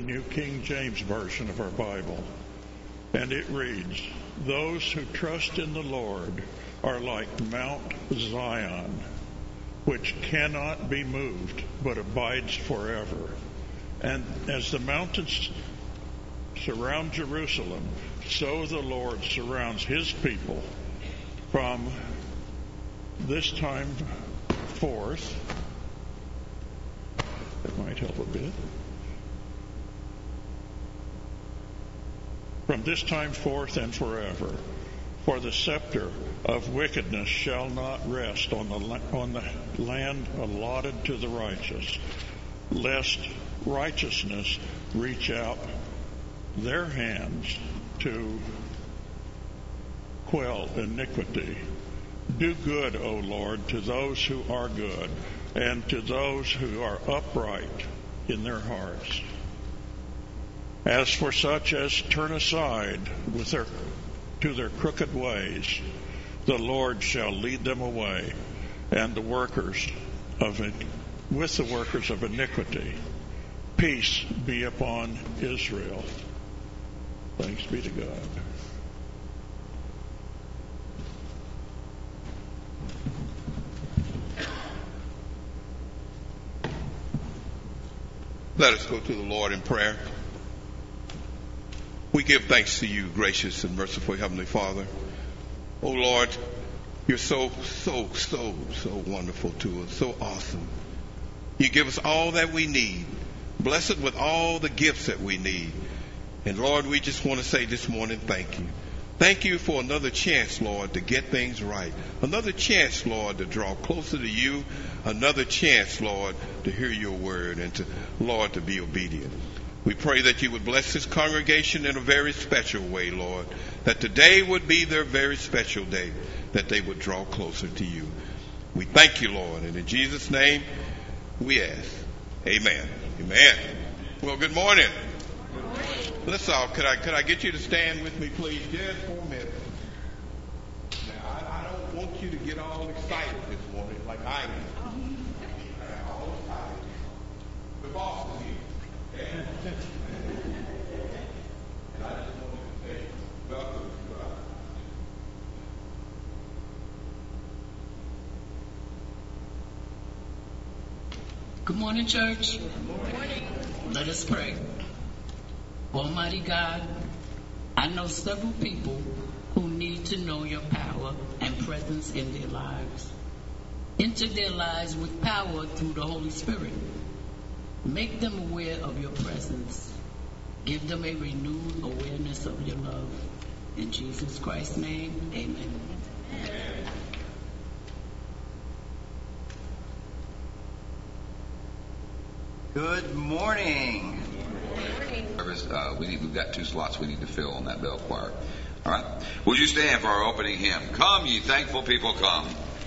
New King James Version of our Bible. And it reads, "Those who trust in the Lord are like Mount Zion, which cannot be moved, but abides forever. And as the mountains surround Jerusalem, so the Lord surrounds his people from this time forth." That might help a bit. "From this time forth and forever. For the scepter of wickedness shall not rest on the land allotted to the righteous, lest righteousness reach out their hands to quell iniquity. Do good, O Lord, to those who are good, and to those who are upright in their hearts. As for such as turn aside to their crooked ways, the Lord shall lead them away, and with the workers of iniquity. Peace be upon Israel." Thanks be to God. Let us go to the Lord in prayer. We give thanks to you, gracious and merciful Heavenly Father. Oh Lord, you're so wonderful to us, so awesome. You give us all that we need, blessed with all the gifts that we need. And Lord, we just want to say this morning, thank you. Thank you for another chance, Lord, to get things right. Another chance, Lord, to draw closer to you. Another chance, Lord, to hear your word and to be obedient. We pray that you would bless this congregation in a very special way, Lord, that today would be their very special day, that they would draw closer to you. We thank you, Lord, and in Jesus' name we ask. Amen. Amen. Well, good morning. Let's all, could I get you to stand with me, please, just for a minute? Now, I don't want you to get all excited this morning like I am. All excited. The boss is here. And I just wanted to say, welcome to God. Good morning, church. Good morning. Let us pray. Almighty God, I know several people who need to know your power and presence in their lives. Enter their lives with power through the Holy Spirit. Make them aware of your presence. Give them a renewed awareness of your love. In Jesus Christ's name, amen. Amen. Good morning. We've got 2 slots we need to fill on that bell choir. All right. Would you stand for our opening hymn? Come, ye thankful people, come.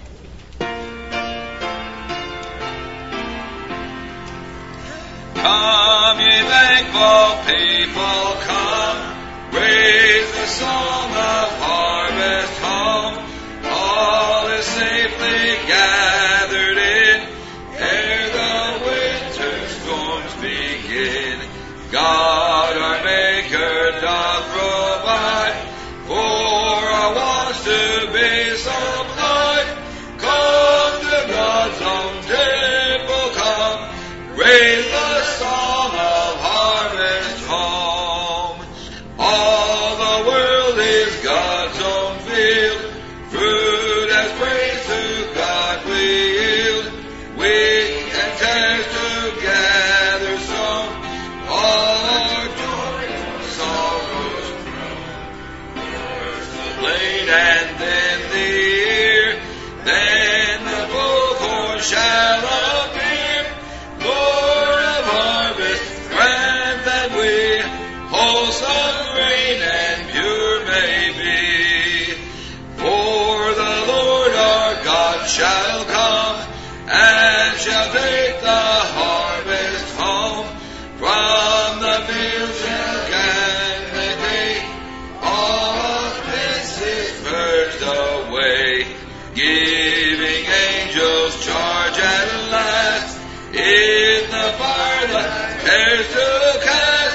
Come, ye thankful people, come. Raise the song of harvest home. All is safely gathered in, ere the winter storms begin. God our Maker doth provide for our wants to be supplied. Come to God's own table, come, raise the song of harvest home. All the world is God's own field, fruit as praise to God we yield. Wheat and tares together sown, all our joy and sorrows grown. First the blade and then the ear, then the full corn shall appear. Lord of harvest, grant that we wholesome grain and pure may be. For the Lord our God shall come, and shall take the harvest home. From the fields shall gather take all offenses purged away, giving angels charge at last in the fire the cares to cast.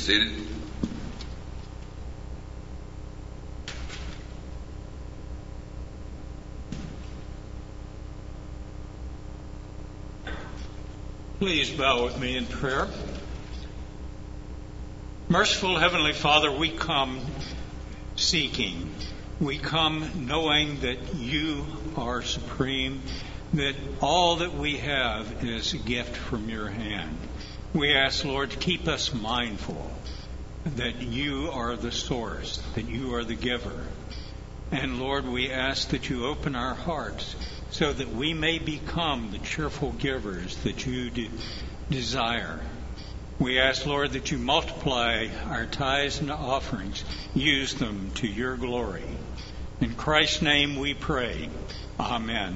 seated. Please bow with me in prayer. Merciful Heavenly Father, we come seeking. We come knowing that you are supreme, that all that we have is a gift from your hand. We ask, Lord, to keep us mindful that you are the source, that you are the giver. And Lord, we ask that you open our hearts so that we may become the cheerful givers that you desire. We ask, Lord, that you multiply our tithes and offerings. Use them to your glory. In Christ's name we pray. Amen.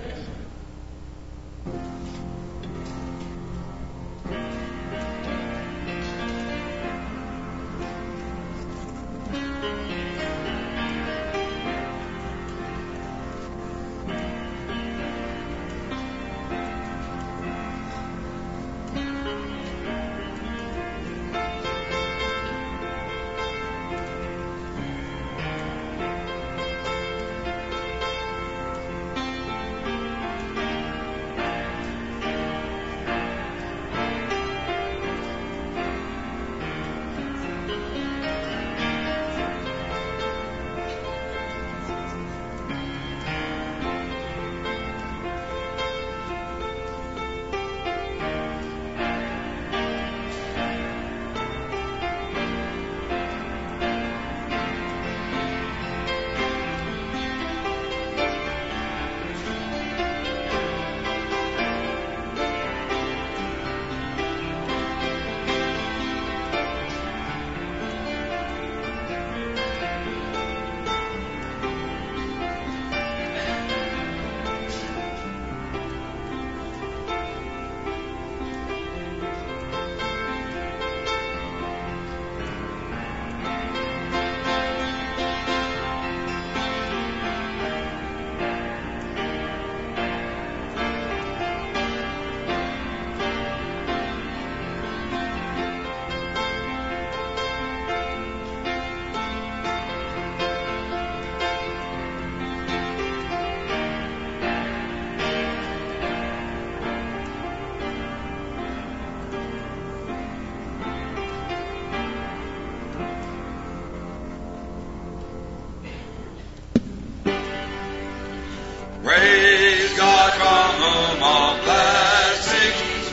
Praise God from whom all blessings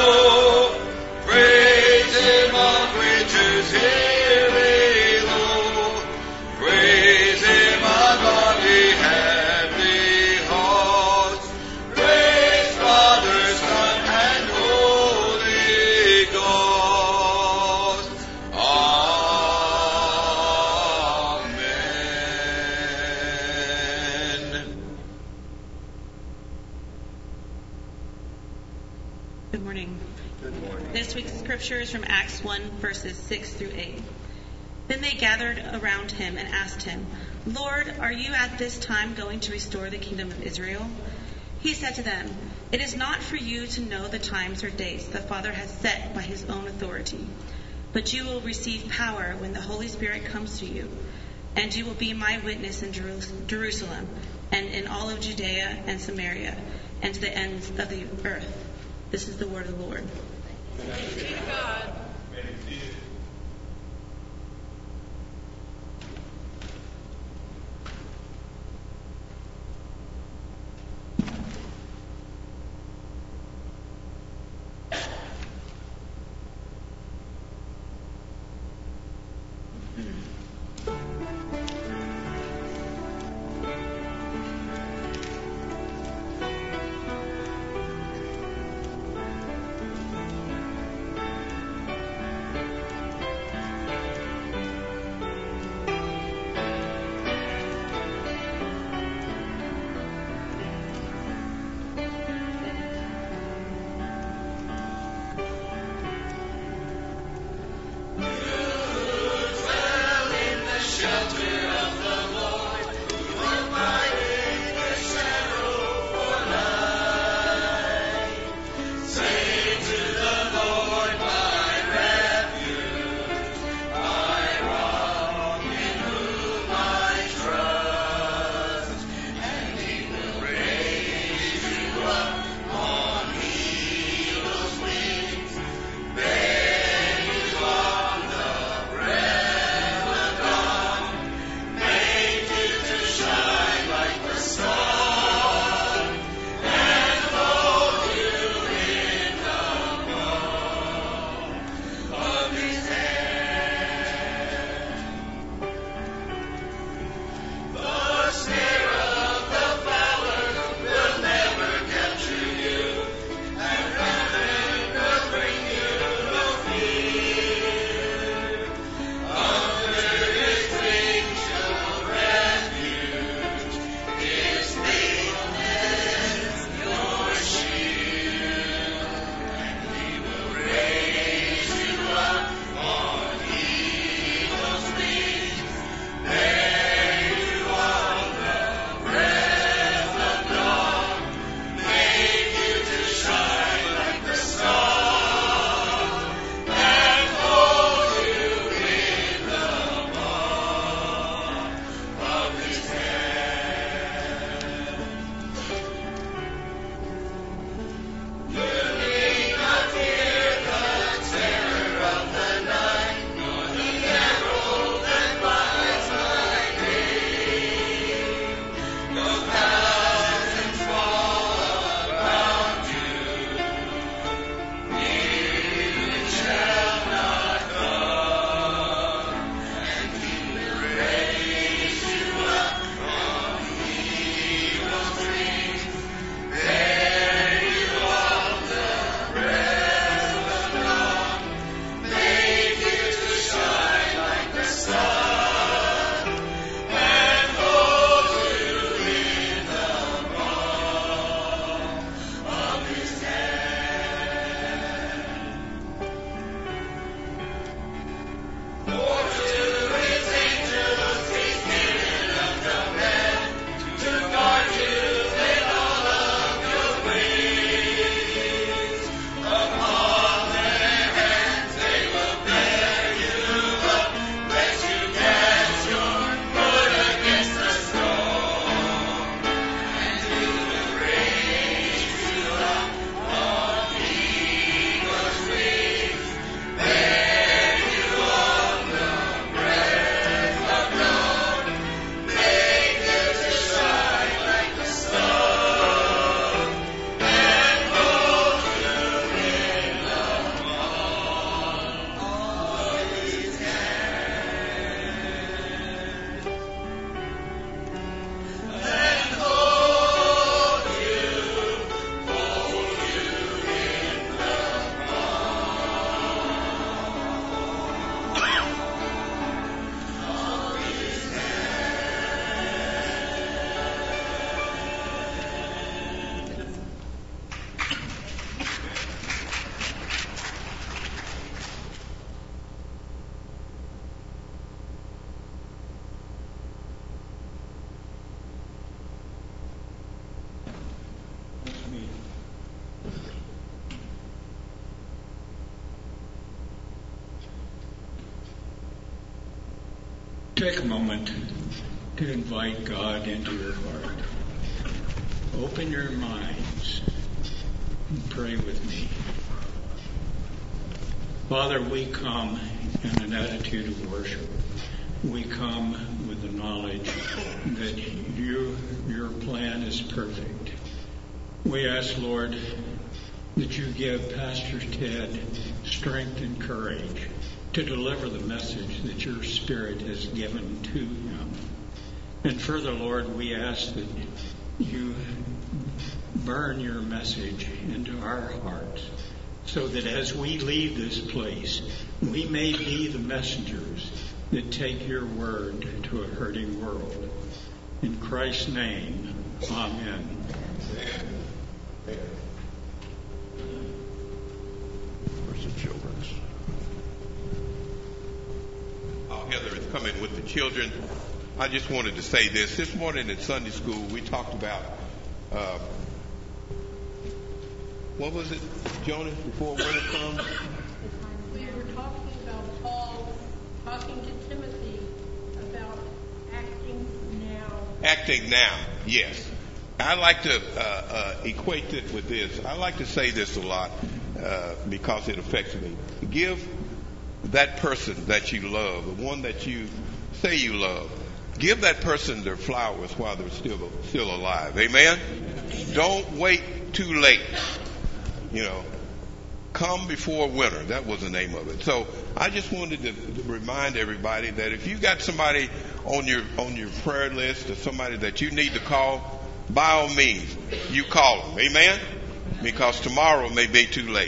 flow. Praise Him, all creatures here below. Praise Him, ungodly heavenly hosts. Praise Father, Son, and Holy Ghost. Amen. Good morning. This week's scripture is from Acts 1, verses 6 through 8. Then they gathered around him and asked him, Lord, are you at this time going to restore the kingdom of Israel? He said to them, It is not for you to know the times or dates the Father has set by his own authority, but you will receive power when the Holy Spirit comes to you, and you will be my witness in Jerusalem and in all of Judea and Samaria and to the ends of the earth. This is the word of the Lord. Thanks be to God. take a moment to invite God into your heart. Open your minds and pray with me. Father, we come in an attitude of worship. We come with the knowledge that your plan is perfect. We ask, Lord, that you give Pastor Ted strength and courage to deliver the message that your Spirit has given to him. And further, Lord, we ask that you burn your message into our hearts so that as we leave this place, we may be the messengers that take your word to a hurting world. In Christ's name, amen. Where's the children's? Heather is coming with the children. I just wanted to say this. This morning in Sunday school, we talked about, what was it, Jonas, before winter comes? We were talking about Paul talking to Timothy about acting now. Acting now, yes. I like to equate it with this. I like to say this a lot because it affects me. Give that person that you love, the one that you say you love, give that person their flowers while they're still alive. Amen? Don't wait too late. Come before winter. That was the name of it. So I just wanted to remind everybody that if you got somebody on your prayer list or somebody that you need to call, by all means, you call them. Amen? Because tomorrow may be too late.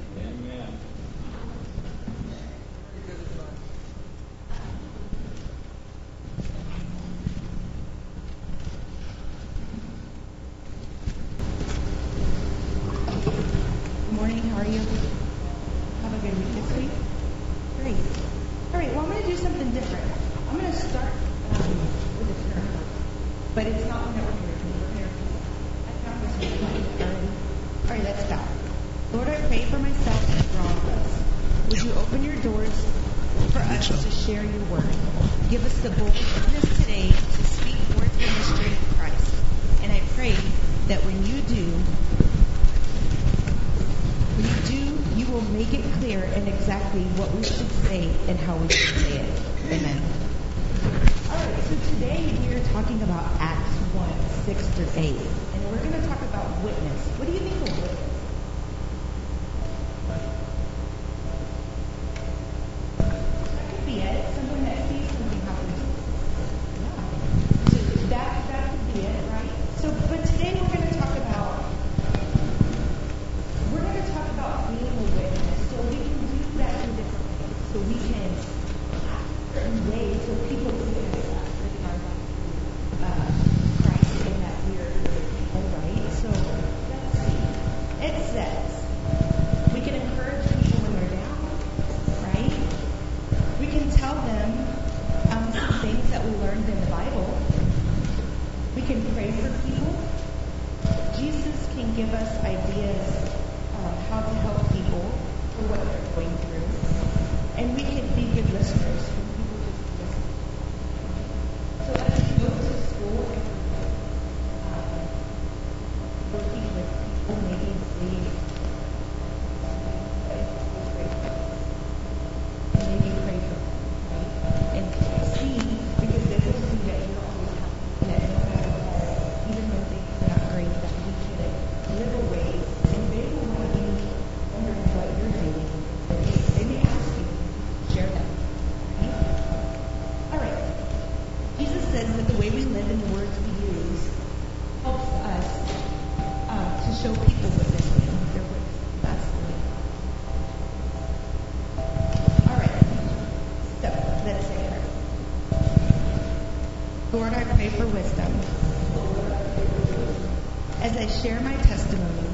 Share my testimony.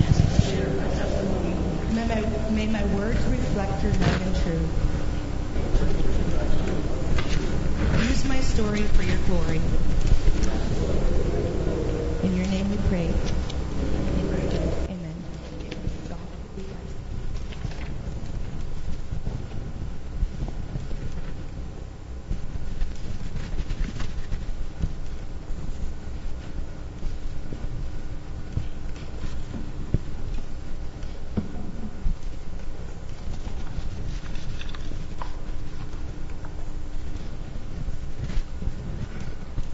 May my words reflect your love and truth. Use my story for your glory. In your name we pray. Amen.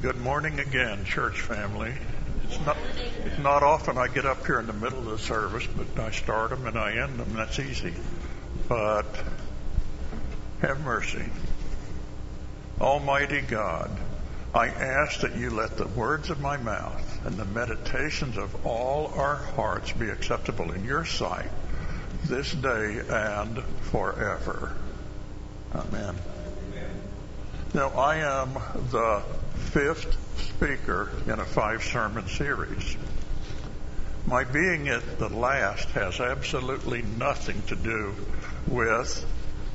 Good morning again, church family. It's not often I get up here in the middle of the service, but I start them and I end them. That's easy. But have mercy. Almighty God, I ask that you let the words of my mouth and the meditations of all our hearts be acceptable in your sight this day and forever. Amen. Now, I am the 5th speaker in a 5-sermon series. My being at the last has absolutely nothing to do with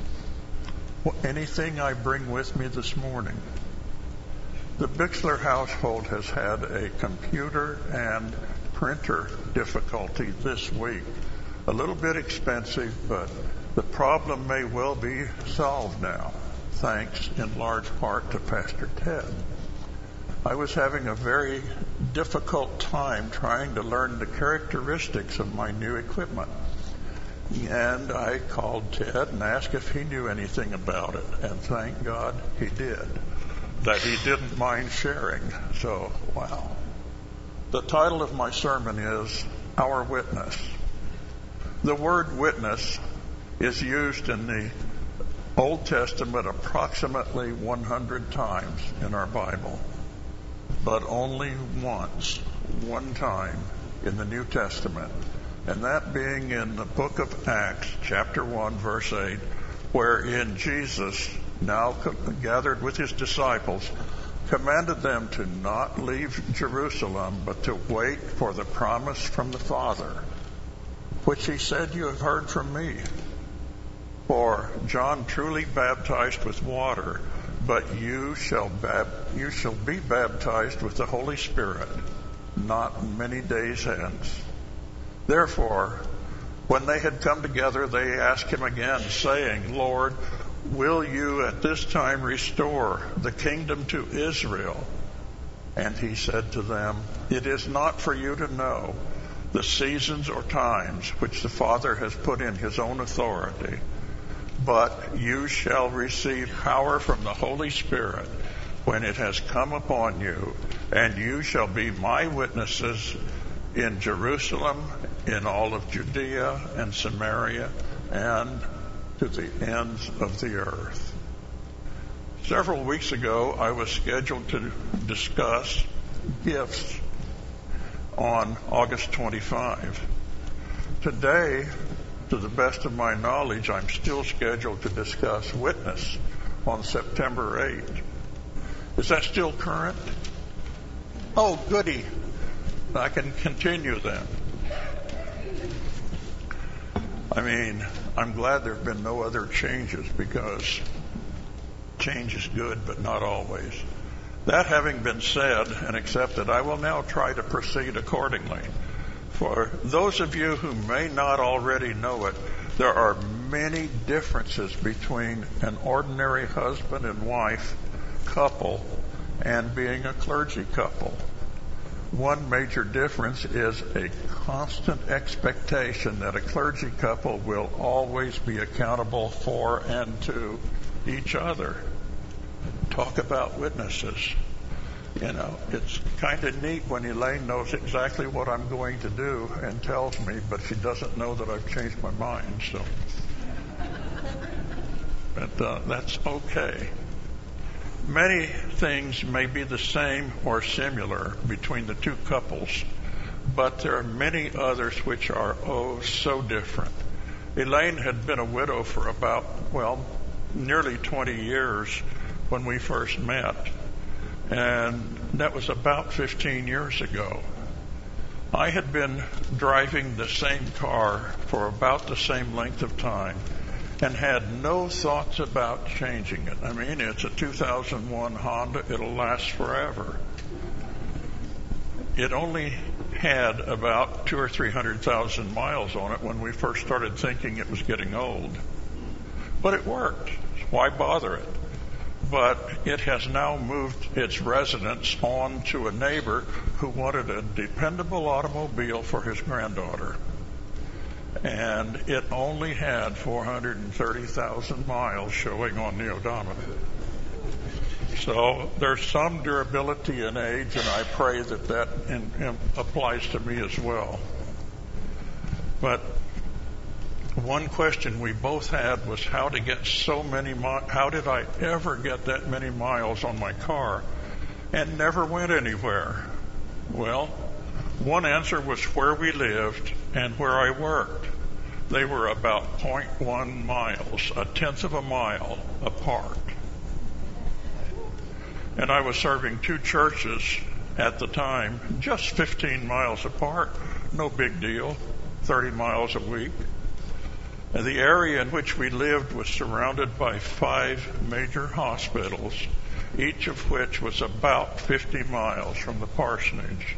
anything I bring with me this morning. The Bixler household has had a computer and printer difficulty this week. A little bit expensive, but the problem may well be solved now, thanks in large part to Pastor Ted. I was having a very difficult time trying to learn the characteristics of my new equipment. And I called Ted and asked if he knew anything about it. And thank God he did. That he didn't mind sharing. So, wow. The title of my sermon is Our Witness. The word witness is used in the Old Testament approximately 100 times in our Bible, but only once, one time in the New Testament, and that being in the book of Acts, chapter 1, verse 8, wherein Jesus, now gathered with his disciples, commanded them to not leave Jerusalem, but to wait for the promise from the Father, which he said, you have heard from me. For John truly baptized with water, but you shall be baptized with the Holy Spirit not many days hence. Therefore, when they had come together, they asked him again, saying, Lord, will you at this time restore the kingdom to Israel? And he said to them, it is not for you to know the seasons or times which the Father has put in his own authority, but you shall receive power from the Holy Spirit when it has come upon you, and you shall be my witnesses in Jerusalem, in all of Judea and Samaria, and to the ends of the earth. Several weeks ago, I was scheduled to discuss gifts on August 25. Today, to the best of my knowledge, I'm still scheduled to discuss witness on September 8th. Is that still current? Oh, goody. I can continue then. I mean, I'm glad there have been no other changes, because change is good, but not always. That having been said and accepted, I will now try to proceed accordingly. For those of you who may not already know it, there are many differences between an ordinary husband and wife couple and being a clergy couple. One major difference is a constant expectation that a clergy couple will always be accountable for and to each other. Talk about witnesses. You know, it's kind of neat when Elaine knows exactly what I'm going to do and tells me, but she doesn't know that I've changed my mind. So, but that's okay. Many things may be the same or similar between the two couples, but there are many others which are so different. Elaine had been a widow for about, nearly 20 years when we first met. And that was about 15 years ago. I had been driving the same car for about the same length of time and had no thoughts about changing it. I mean, it's a 2001 Honda. It'll last forever. It only had about 200,000 or 300,000 miles on it when we first started thinking it was getting old. But it worked. Why bother it? But it has now moved its residence on to a neighbor who wanted a dependable automobile for his granddaughter. And it only had 430,000 miles showing on the odometer. So there's some durability in age, and I pray that applies to me as well. But one question we both had was how to get so many how did I ever get that many miles on my car and never went anywhere? Well, one answer was where we lived and where I worked. They were about 0.1 miles, a tenth of a mile apart. And I was serving two churches at the time, just 15 miles apart, no big deal, 30 miles a week. And the area in which we lived was surrounded by 5 major hospitals, each of which was about 50 miles from the parsonage.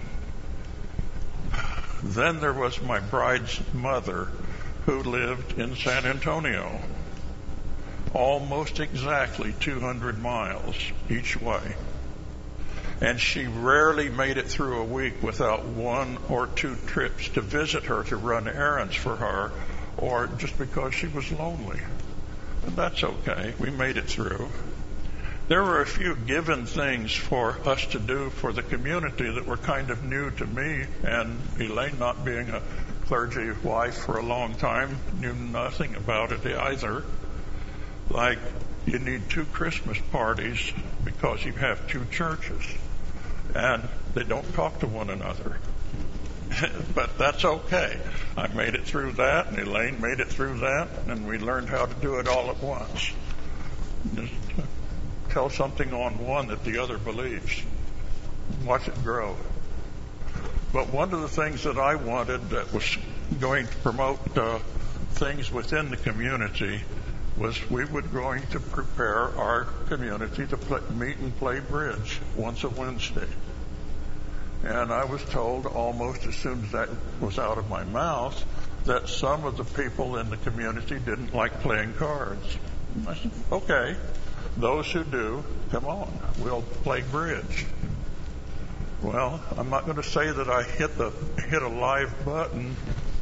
Then there was my bride's mother, who lived in San Antonio, almost exactly 200 miles each way. And she rarely made it through a week without 1 or 2 trips to visit her to run errands for her, or just because she was lonely. But that's okay. We made it through. There were a few given things for us to do for the community that were kind of new to me, and Elaine, not being a clergy wife for a long time, knew nothing about it either. Like, you need 2 Christmas parties because you have 2 churches, and they don't talk to one another. But that's okay. I made it through that, and Elaine made it through that, and we learned how to do it all at once. Just tell something on one that the other believes. Watch it grow. But one of the things that I wanted that was going to promote things within the community was we were going to prepare our community to meet and play bridge once a Wednesday. And I was told almost as soon as that was out of my mouth that some of the people in the community didn't like playing cards. I said, okay, those who do, come on, we'll play bridge. Well, I'm not going to say that I hit a live button,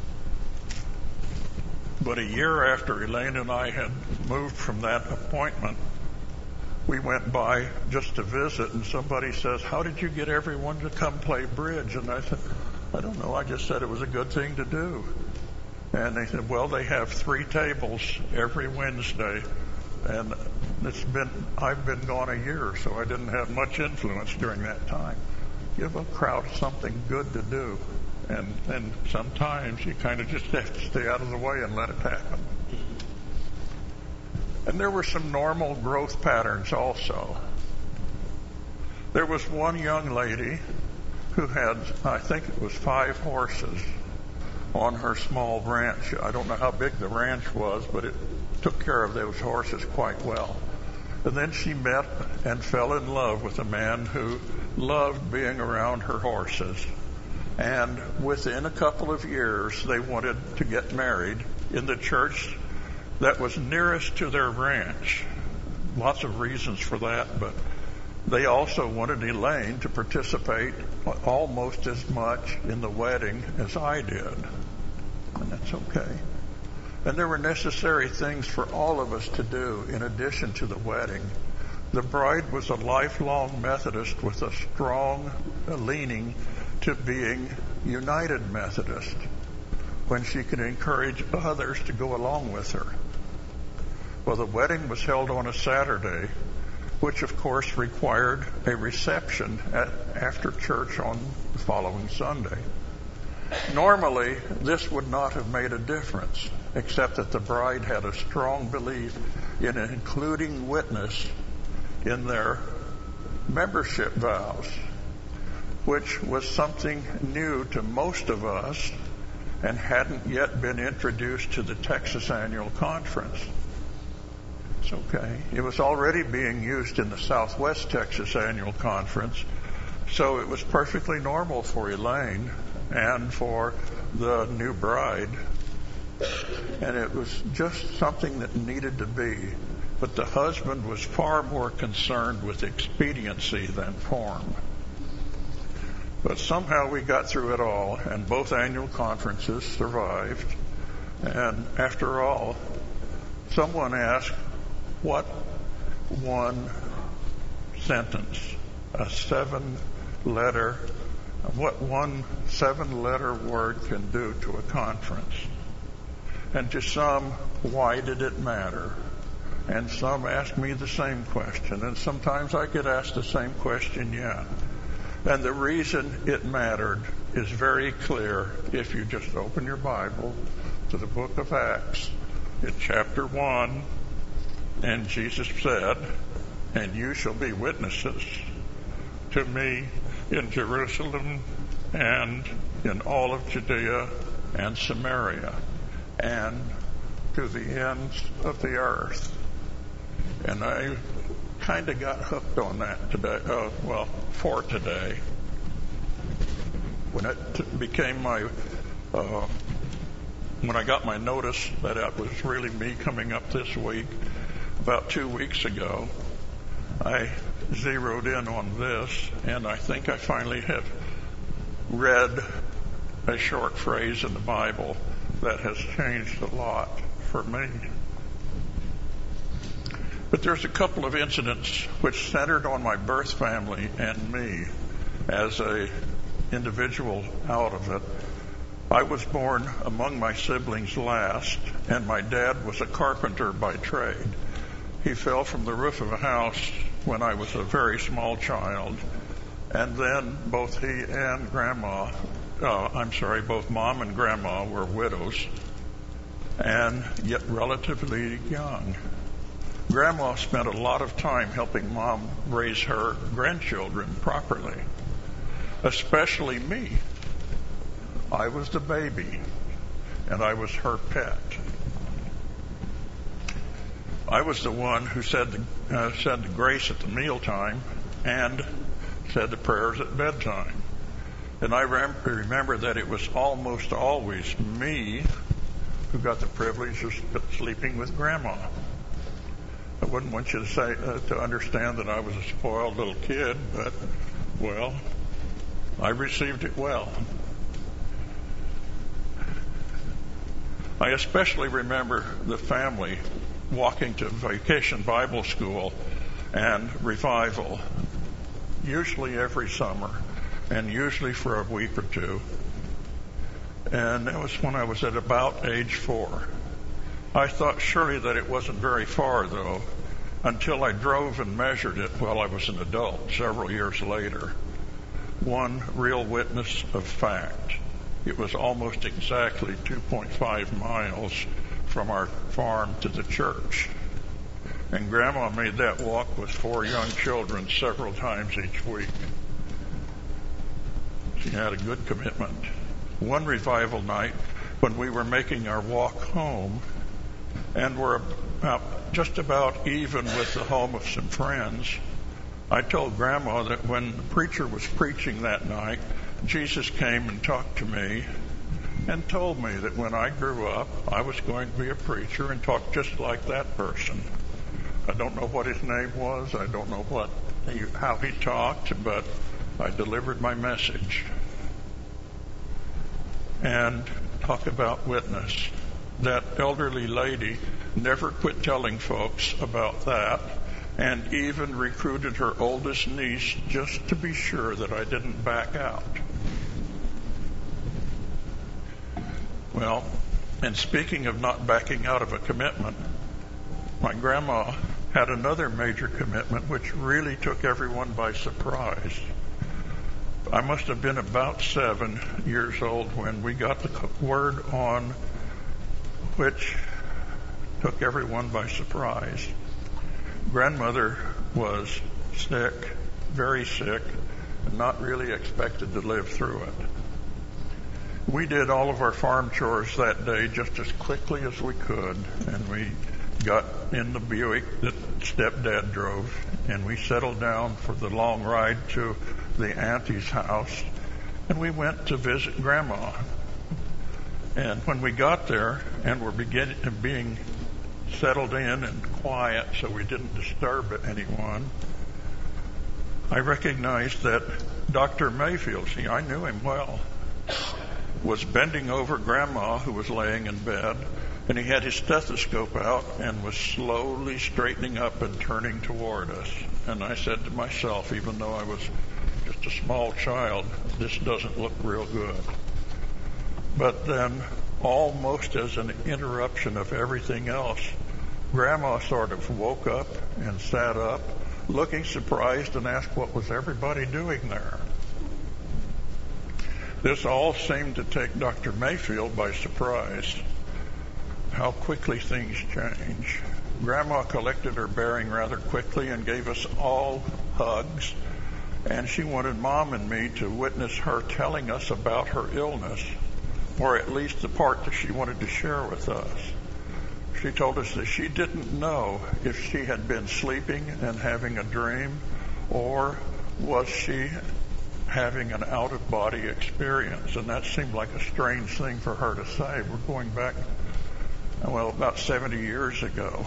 but a year after Elaine and I had moved from that appointment, we went by just to visit, and somebody says, how did you get everyone to come play bridge? And I said, I don't know, I just said it was a good thing to do. And they said, well, they have 3 tables every Wednesday, and I've been gone a year, so I didn't have much influence during that time. Give a crowd something good to do, and sometimes you kind of just have to stay out of the way and let it happen. And there were some normal growth patterns also. There was one young lady who had, I think it was 5 horses on her small ranch. I don't know how big the ranch was, but it took care of those horses quite well. And then she met and fell in love with a man who loved being around her horses. And within a couple of years, they wanted to get married in the church that was nearest to their ranch. Lots of reasons for that, but they also wanted Elaine to participate almost as much in the wedding as I did. And that's okay. And there were necessary things for all of us to do in addition to the wedding. The bride was a lifelong Methodist with a strong leaning to being United Methodist when she could encourage others to go along with her. Well, the wedding was held on a Saturday, which of course required a reception after church on the following Sunday. Normally, this would not have made a difference, except that the bride had a strong belief in including witness in their membership vows, which was something new to most of us and hadn't yet been introduced to the Texas Annual Conference. It's okay. It was already being used in the Southwest Texas Annual Conference, so it was perfectly normal for Elaine and for the new bride. And it was just something that needed to be. But the husband was far more concerned with expediency than form. But somehow we got through it all, and both annual conferences survived. And after all, someone asked, what one sentence, a 7-letter, what one 7-letter word can do to a conference. And to some, why did it matter? And some ask me the same question, and sometimes I get asked the same question yet. And the reason it mattered is very clear if you just open your Bible to the book of Acts in chapter 1, and Jesus said, "And you shall be witnesses to me in Jerusalem and in all of Judea and Samaria and to the ends of the earth." And I kind of got hooked on that today, for today. When it became when I got my notice that it was really me coming up this week, about 2 weeks ago, I zeroed in on this, and I think I finally have read a short phrase in the Bible that has changed a lot for me. But there's a couple of incidents which centered on my birth family and me as a individual out of it. I was born among my siblings last, and my dad was a carpenter by trade. He fell from the roof of a house when I was a very small child, and then both he and both Mom and Grandma were widows, and yet relatively young. Grandma spent a lot of time helping Mom raise her grandchildren properly, especially me. I was the baby, and I was her pet. I was the one who said the grace at the mealtime and said the prayers at bedtime. And I remember that it was almost always me who got the privilege of sleeping with Grandma. I wouldn't want you to understand that I was a spoiled little kid, but, well, I received it well. I especially remember the family walking to Vacation Bible School and Revival, usually every summer, and usually for a week or two. And that was when I was at about age 4. I thought surely that it wasn't very far, though, until I drove and measured it while I was an adult several years later. One real witness of fact. It was almost exactly 2.5 miles from our farm to the church. And Grandma made that walk with 4 young children several times each week. She had a good commitment. One revival night, when we were making our walk home, and were just about even with the home of some friends, I told Grandma that when the preacher was preaching that night, Jesus came and talked to me and told me that when I grew up, I was going to be a preacher and talk just like that person. I don't know what his name was. I don't know how he talked, but I delivered my message. And talk about witness. That elderly lady never quit telling folks about that, and even recruited her oldest niece just to be sure that I didn't back out. Well, and speaking of not backing out of a commitment, my grandma had another major commitment which really took everyone by surprise. I must have been about 7 years old when we got the word on which took everyone by surprise. Grandmother was sick, very sick, and not really expected to live through it. We did all of our farm chores that day just as quickly as we could, and we got in the Buick that stepdad drove, and we settled down for the long ride to the auntie's house, and we went to visit Grandma. And when we got there and were being settled in and quiet so we didn't disturb anyone, I recognized that Dr. Mayfield, I knew him well, was bending over Grandma, who was laying in bed, And he had his stethoscope out and was slowly straightening up and turning toward us. And I said to myself, even though I was just a small child, this doesn't look real good. But then, almost as an interruption of everything else, Grandma sort of woke up and sat up, looking surprised, and asked what was everybody doing there. This all seemed to take Dr. Mayfield by surprise. How quickly things change. Grandma collected her bearing rather quickly and gave us all hugs, and she wanted Mom and me to witness her telling us about her illness, or at least the part that she wanted to share with us. She told us that she didn't know if she had been sleeping and having a dream, or was she having an out-of-body experience. And that seemed like a strange thing for her to say. We're going back, about 70 years ago.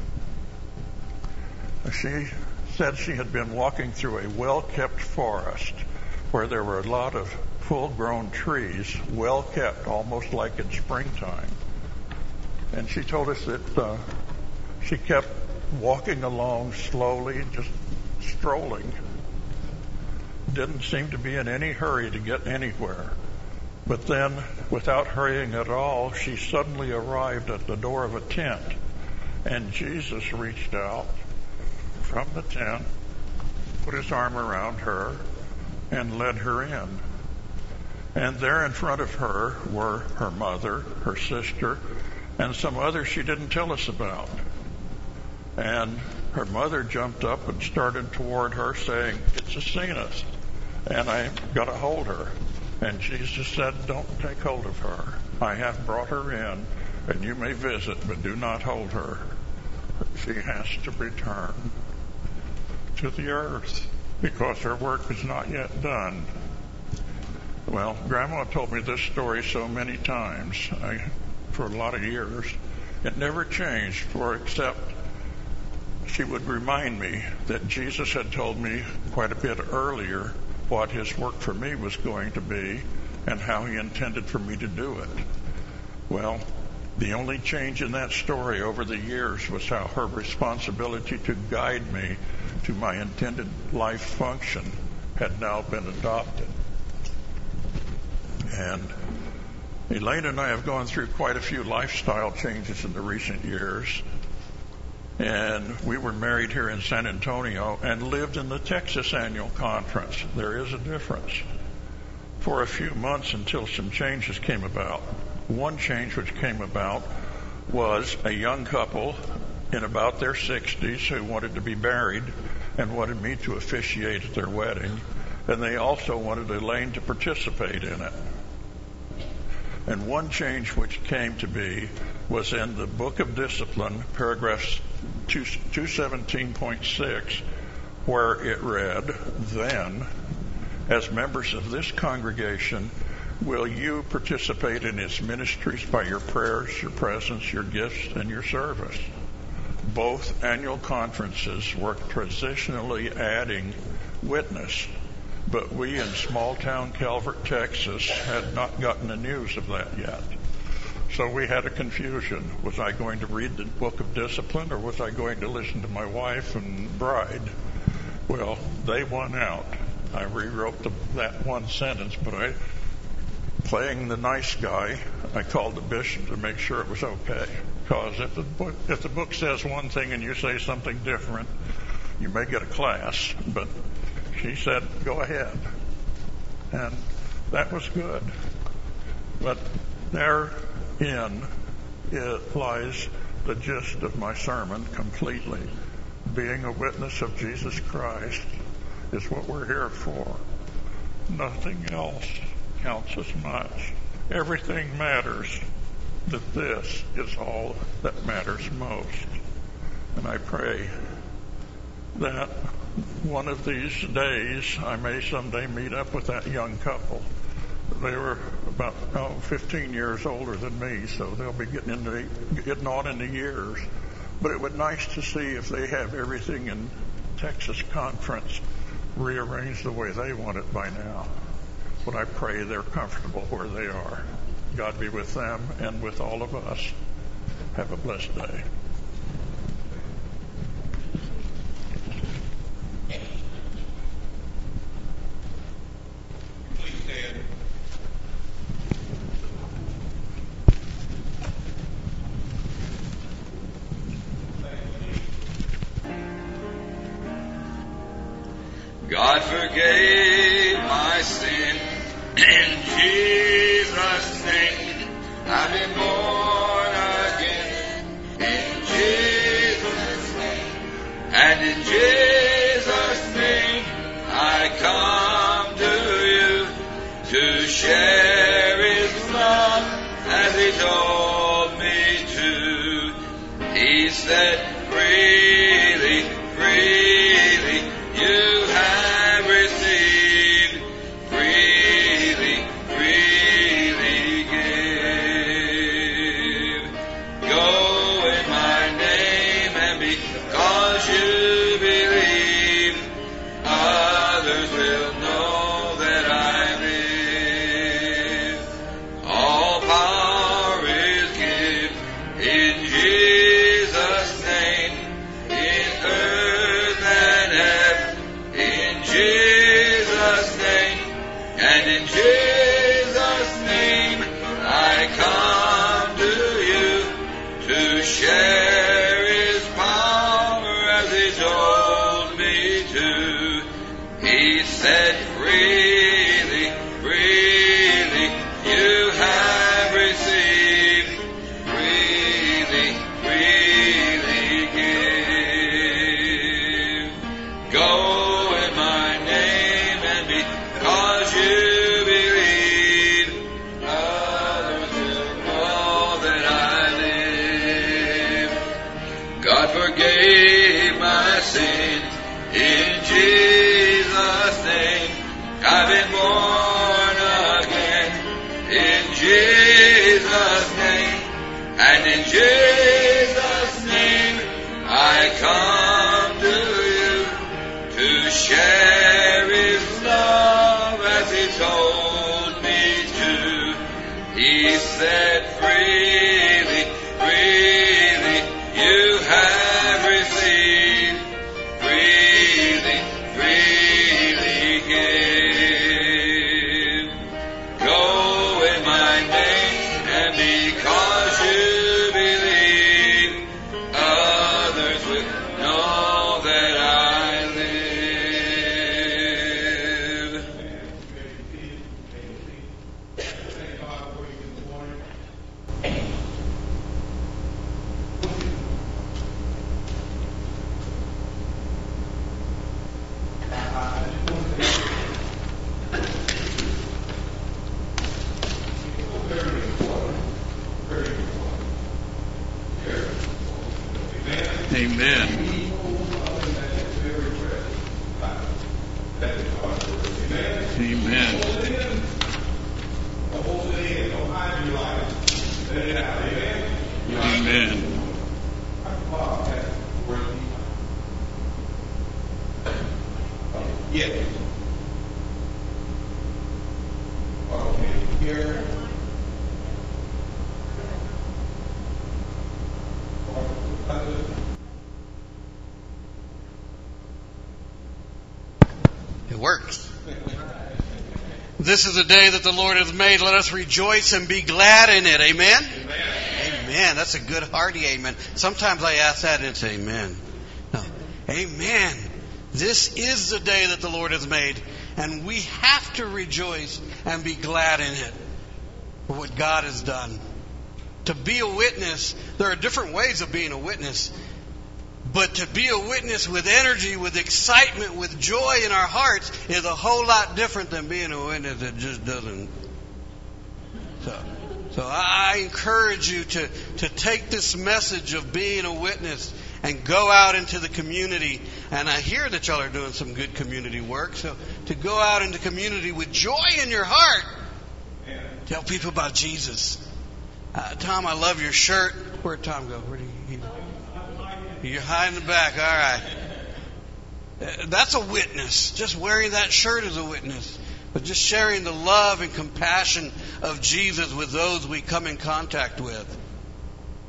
She said she had been walking through a well-kept forest where there were a lot of full-grown trees, well-kept, almost like in springtime. And she told us that she kept walking along slowly, just strolling. Didn't seem to be in any hurry to get anywhere. But then, without hurrying at all, she suddenly arrived at the door of a tent. And Jesus reached out from the tent, put his arm around her, and led her in. And there in front of her were her mother, her sister, and some others she didn't tell us about. And her mother jumped up and started toward her saying, "It's a Saintus." And I got to hold her. And Jesus said, "Don't take hold of her. I have brought her in, and you may visit, but do not hold her. She has to return to the earth because her work is not yet done." Well, Grandma told me this story so many times, for a lot of years. It never changed, except she would remind me that Jesus had told me quite a bit earlier what his work for me was going to be and how he intended for me to do it. Well, the only change in that story over the years was how her responsibility to guide me to my intended life function had now been adopted. And Elaine and I have gone through quite a few lifestyle changes in the recent years. And we were married here in San Antonio and lived in the Texas Annual Conference. There is a difference. For a few months until some changes came about. One change which came about was a young couple in about their 60s who wanted to be married and wanted me to officiate at their wedding. And they also wanted Elaine to participate in it. And one change which came to be was in the Book of Discipline, paragraph 217.6, where it read, "Then, as members of this congregation, will you participate in its ministries by your prayers, your presence, your gifts, and your service?" Both annual conferences were traditionally adding witness, but we in small-town Calvert, Texas, had not gotten the news of that yet. So we had a confusion. Was I going to read the Book of Discipline, or was I going to listen to my wife and bride? Well, they won out. I rewrote that one sentence, but playing the nice guy, I called the bishop to make sure it was okay. Because if the book says one thing and you say something different, you may get a class. But she said, "Go ahead." And that was good. But therein lies the gist of my sermon completely. Being a witness of Jesus Christ is what we're here for. Nothing else counts as much. Everything matters, but this is all that matters most. And I pray that one of these days I may someday meet up with that young couple. They were about 15 years older than me, so they'll be getting on in the years. But it would be nice to see if they have everything in Texas Conference rearranged the way they want it by now. But I pray they're comfortable where they are. God be with them and with all of us. Have a blessed day. Please stand. God forgave my sin in Jesus' name. I've been born again in Jesus' name. And in Jesus' name I come to you to share His love as He told me to. He said, freely, freely you have received, freely, freely give. Go in my name, and because you believe, others will know that I live. All power is given in Jesus' name, in earth and heaven, in Jesus' name, and in Jesus' name I come to you to share His power as He told me to. He said, freely, freely you have received, freely, freely give. Go in my name, and because you believe, others will know that I live. God forgave my sin in Jesus' name. I've been born again in Jesus' name. And in Jesus' name I come to you to share His love as He told me to. He said, freely, freely you have received, freely, freely give. Go in my name, and because you believe, others will know that I live. Thank God for you this morning. Amen. Amen. Amen. Yes. Okay. Here. It works. This is the day that the Lord has made. Let us rejoice and be glad in it. Amen? Amen. That's a good hearty amen. Sometimes I ask that and it's amen. No. Amen. This is the day that the Lord has made, and we have to rejoice and be glad in it for what God has done. To be a witness, there are different ways of being a witness. But to be a witness with energy, with excitement, with joy in our hearts is a whole lot different than being a witness that just doesn't. So I encourage you to take this message of being a witness and go out into the community. And I hear that y'all are doing some good community work. So to go out into community with joy in your heart, tell people about Jesus. Tom, I love your shirt. Where'd Tom go? Where did he? You're hiding in the back. All right. That's a witness. Just wearing that shirt is a witness. But just sharing the love and compassion of Jesus with those we come in contact with.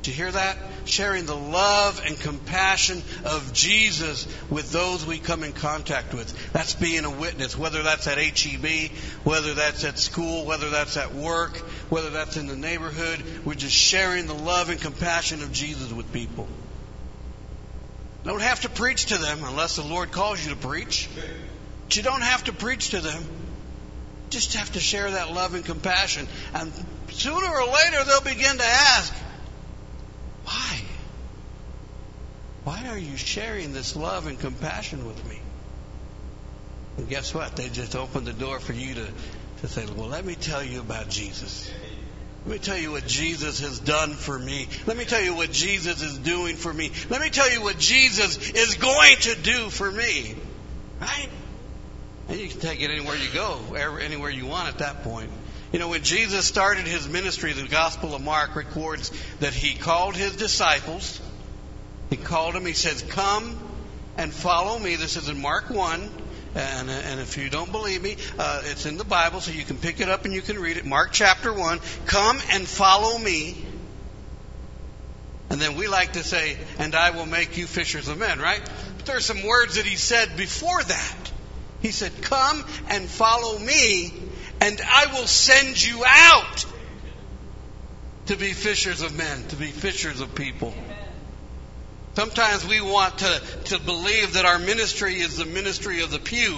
Did you hear that? Sharing the love and compassion of Jesus with those we come in contact with. That's being a witness, whether that's at HEB, whether that's at school, whether that's at work, whether that's in the neighborhood. We're just sharing the love and compassion of Jesus with people. You don't have to preach to them unless the Lord calls you to preach. But you don't have to preach to them. You just have to share that love and compassion. And sooner or later they'll begin to ask, why? Why are you sharing this love and compassion with me? And guess what? They just open the door for you to say, well, let me tell you about Jesus. Let me tell you what Jesus has done for me. Let me tell you what Jesus is doing for me. Let me tell you what Jesus is going to do for me. Right? And you can take it anywhere you go, anywhere you want at that point. You know, when Jesus started his ministry, the Gospel of Mark records that he called his disciples. He called them. He says, come and follow me. This is in Mark 1. And if you don't believe me, it's in the Bible, so you can pick it up and you can read it. Mark chapter 1. Come and follow me. And then we like to say, and I will make you fishers of men, right? But there are some words that he said before that. He said, come and follow me, and I will send you out to be fishers of men, to be fishers of people. Sometimes we want to believe that our ministry is the ministry of the pew.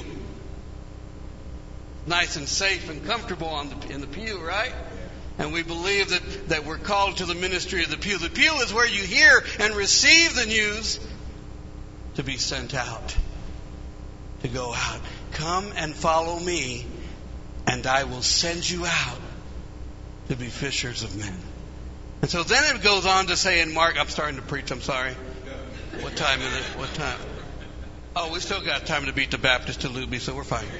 Nice and safe and comfortable in the pew, right? And we believe that we're called to the ministry of the pew. The pew is where you hear and receive the news to be sent out, to go out. Come and follow me, and I will send you out to be fishers of men. And so then it goes on to say in Mark, I'm starting to preach, I'm sorry. What time is it? What time? Oh, we still got time to beat the Baptist to Luby, so we're fine.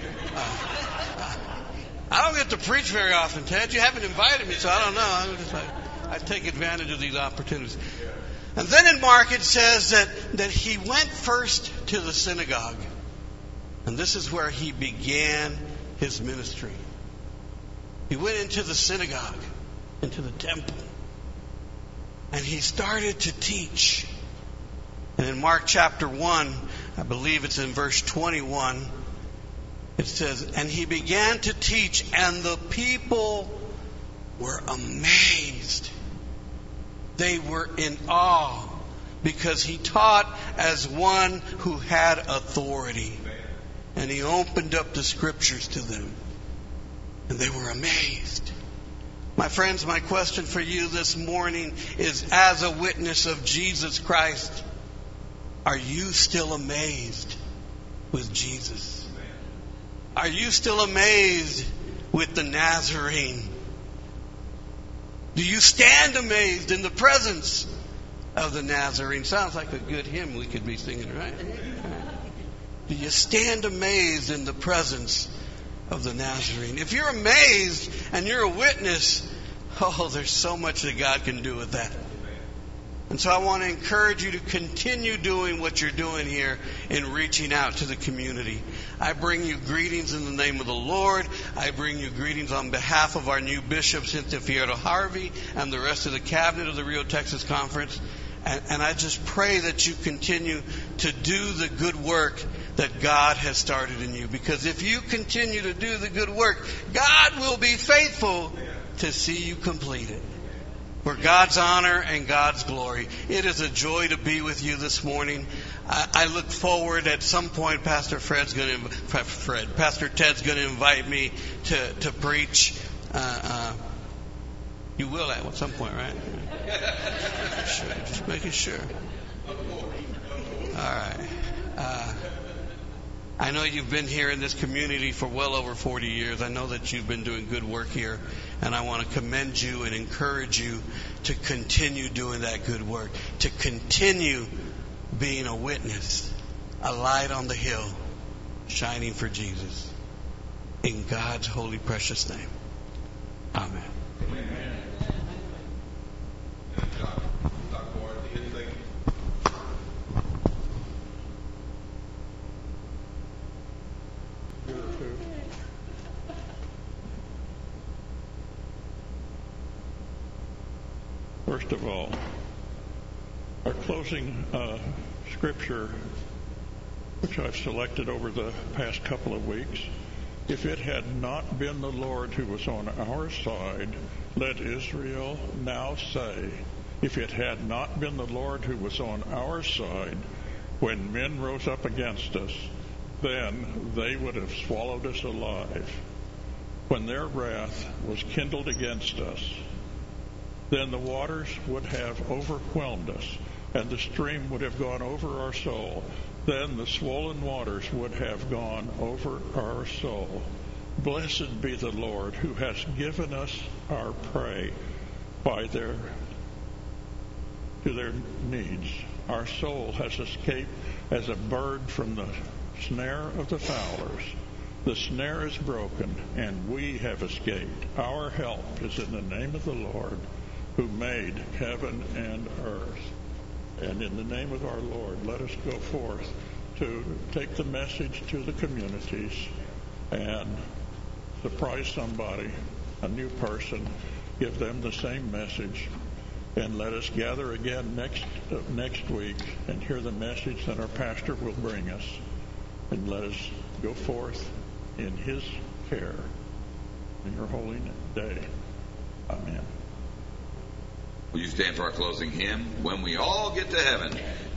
I don't get to preach very often, Ted. You haven't invited me, so I don't know. I take advantage of these opportunities. And then in Mark it says that he went first to the synagogue. And this is where he began his ministry. He went into the synagogue, into the temple, and he started to teach. And in Mark chapter 1, I believe it's in verse 21, it says, and he began to teach, and the people were amazed. They were in awe, because he taught as one who had authority. And he opened up the scriptures to them. And they were amazed. My friends, my question for you this morning is, as a witness of Jesus Christ, are you still amazed with Jesus? Are you still amazed with the Nazarene? Do you stand amazed in the presence of the Nazarene? Sounds like a good hymn we could be singing, right? Do you stand amazed in the presence of the Nazarene? If you're amazed and you're a witness, oh, there's so much that God can do with that. And so I want to encourage you to continue doing what you're doing here in reaching out to the community. I bring you greetings in the name of the Lord. I bring you greetings on behalf of our new bishop, Cynthia Fierro Harvey, and the rest of the cabinet of the Rio Texas Conference. And I just pray that you continue to do the good work that God has started in you. Because if you continue to do the good work, God will be faithful to see you complete it. For God's honor and God's glory. It is a joy to be with you this morning. I look forward at some point, Pastor Ted's going to invite me to preach. You will at some point, right? Sure, just making sure. All right. I know you've been here in this community for well over 40 years. I know that you've been doing good work here. And I want to commend you and encourage you to continue doing that good work. To continue being a witness, a light on the hill, shining for Jesus. In God's holy, precious name. Amen. Amen. First of all, closing scripture, which I've selected over the past couple of weeks, if it had not been the Lord who was on our side, let Israel now say, if it had not been the Lord who was on our side when men rose up against us, then they would have swallowed us alive. When their wrath was kindled against us, then the waters would have overwhelmed us, and the stream would have gone over our soul. Then the swollen waters would have gone over our soul. Blessed be the Lord who has given us our prey to their needs. Our soul has escaped as a bird from the snare of the fowlers. The snare is broken, and we have escaped. Our help is in the name of the Lord, who made heaven and earth. And in the name of our Lord, let us go forth to take the message to the communities and surprise somebody, a new person, give them the same message. And let us gather again next week and hear the message that our pastor will bring us. And let us go forth in his care in your holy day. Amen. Will you stand for our closing hymn, When We All Get to Heaven?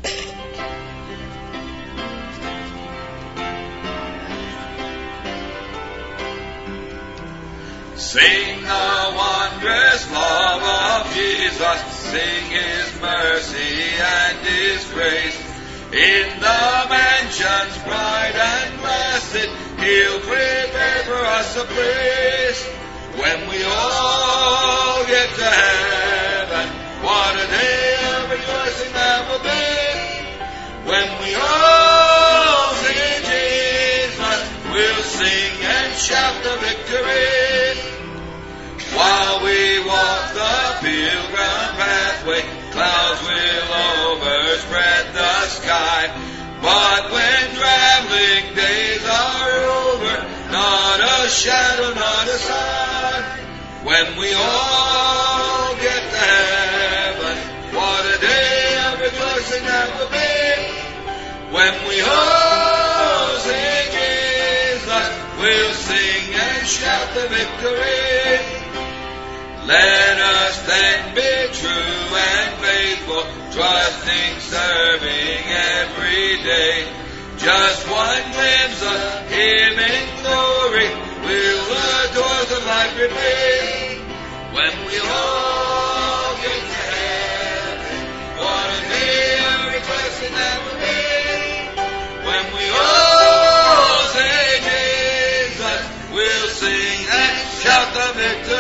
Sing the wondrous love of Jesus, sing His mercy and His grace. In the mansions bright and blessed, He'll prepare for us a place. When we all get to heaven, what a day of rejoicing that will be. When we all sing Jesus, we'll sing and shout the victory. While we walk the pilgrim pathway, clouds will overspread the sky. But when traveling days are over, not a shadow, not a sign. When we all get to heaven, what a day of rejoicing that will be. When we all sing Jesus, we'll sing and shout the victory. Let us then be true and faithful, trusting, serving every day. Just one glimpse of Him in glory will the doors of life repay. When we all get to heaven, what a day of rejoicing that will be. When we all say Jesus, we'll sing and shout the victory.